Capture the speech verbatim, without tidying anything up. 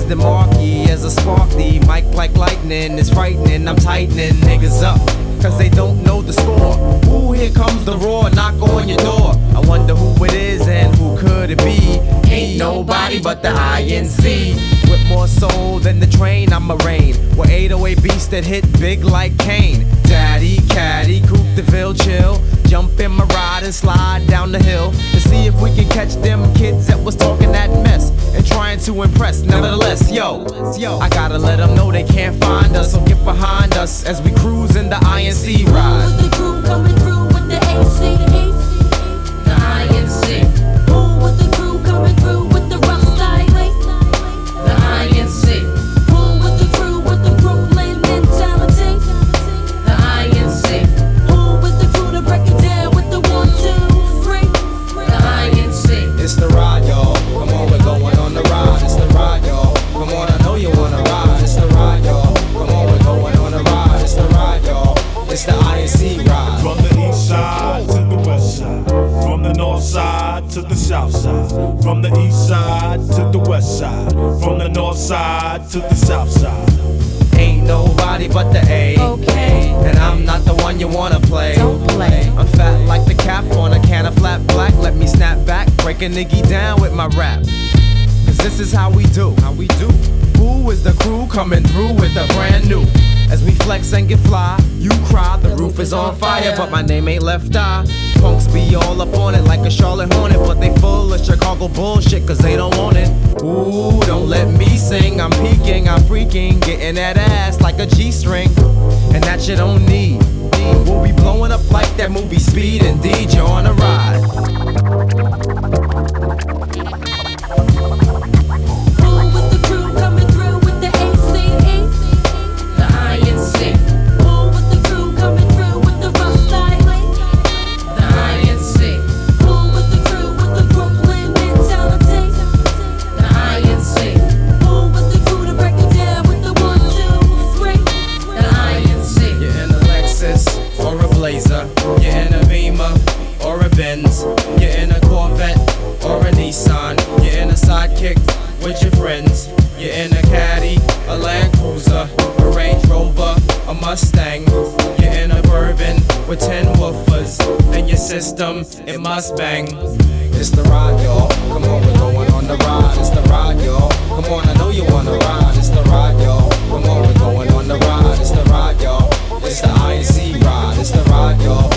the marquee as a sparky. Mike like lightning is frightening. I'm tightening niggas up, cause they don't know the score. Ooh, here comes the roar, knock on your door. I wonder who it is and who could it be? Ain't nobody but the I N C. With more soul than the train, I'm a rain. With eight oh eight beats that hit big like Kane. Daddy, caddy, coupe de ville, chill. Jump in my ride and slide down the hill to see if we can catch them kids that was talking that mess and trying to impress. Nevertheless, yo, yo, I gotta let them know they can't find us. So get behind us as we cruise in the I N C ride. Who was the crew coming through with the A C? The I N C. Who was the crew coming through with the rough style? The I N C. Who was the crew with the Brooklyn mentality? The I N C. Who was the crew to break it down with the one, two, three? The I N C. It's the ride, y'all. Come on, we're going on the ride. It's the ride, y'all. Come on, I know you wanna ride. It's the ride, y'all. Come on, we're going on the ride. It's the ride, y'all. It's the I N C ride. From the east side to the west side, from the north side to the south side, from the east side to the west side, from the north side to the south side. Ain't nobody but the A. Okay. And I'm not the one you wanna play. Don't play. I'm fat like the cap on a can of flat black. Let me snap back, break a nigga down with my rap. Cause this is how we do, how we do. Who is the crew coming through with a brand new? As we flex and get fly, you cry, the roof is on fire, but my name ain't Left Eye. Punks be all up on it like a Charlotte Hornet, but they full of Chicago bullshit cause they don't want it. Ooh, don't let me sing, I'm peeking, I'm freaking, getting that ass like a G-string, and that you don't need. We'll be blowing up like that movie Speed, indeed, you're on a ride. Who was the crew coming through with the A C? The I N C. Who was the crew coming through with the rough style? The I N C. Who was the crew with the Brooklyn mentality? The I N C. Who was the crew to break it down with the one, two, three? The I N C. You're in a Lexus or a Blazer, you're in a Beamer or a Benz, you're in a Corvette or a Nissan, you're in a Sidekick with your friends, you're in a Caddy, a Land Cruiser, a Range Rover, a Mustang, you're in a Bourbon with ten woofers, and your system, it must bang. It's the ride, y'all. Come on, we're going on the ride. It's the ride, y'all. Come on, I know you wanna ride. It's the ride, y'all. Come on, we're going on the ride. It's the ride, y'all. It's the I N C ride. It's the ride, y'all.